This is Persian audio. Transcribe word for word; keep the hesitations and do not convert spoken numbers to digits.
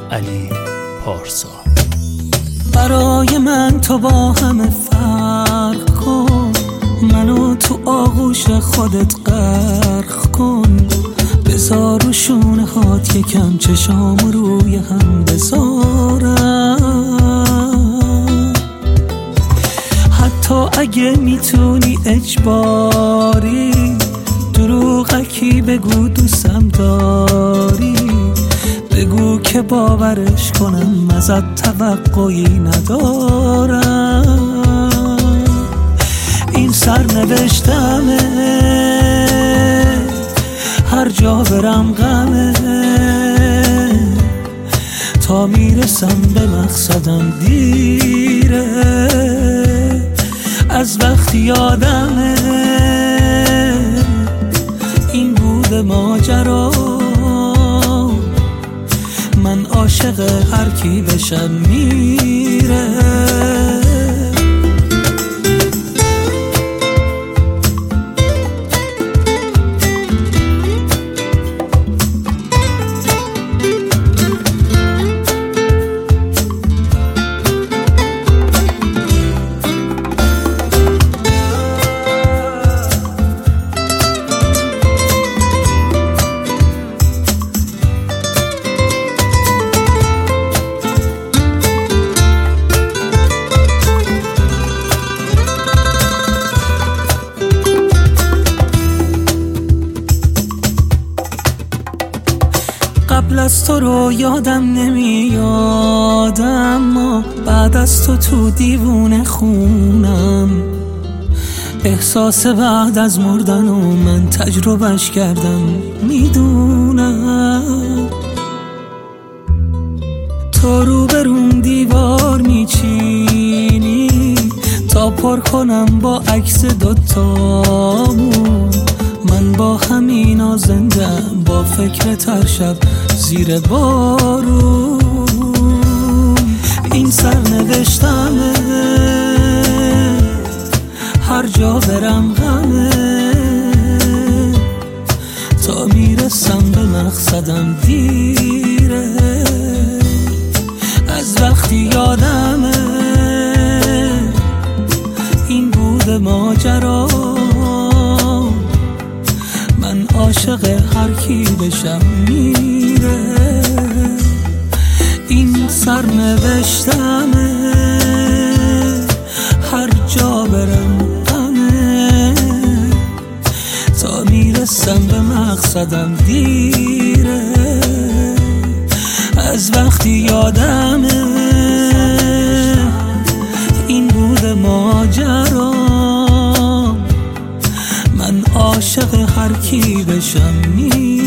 علی پارسا. برای من تو با همه فرق کن، منو تو آغوش خودت غرق کن، بذار رو شونه هات یکم چشام روی هم بذارم، حتی اگه میتونی اجباری دروغکی بگو دوستم داری، بگو که باورش کنم ازت توقعی ندارم. این سرنوشتمه، هر جا برم غمه، تا میرسم به مقصدم دیره، از وقتی یادمه این بود ماجرا، من عاشق هر کی بشم میره. قبل از تو رو یادم نمیاد، اما بعد از تو تو دیوونه خونم، احساس بعد از مردن و من تجربهش کردم میدونم. تو رو بروم دیوار میچینی تا پر کنم با عکس دوتامون، من با همینا زندم با فکر تر شب زیر بارون. این سرنوشتمه، هر جا برم غمه، تا میرسم به مقصدم دیره، از وقتی یادمه این بود ماجرا، من عاشق هر کی بشم میره. این سرنوشتمه، هر جا برم غمه، تا میرسم به مقصدم دیره، از وقتی یادمه این بود ماجرا، من عاشق هر کی بشم میره.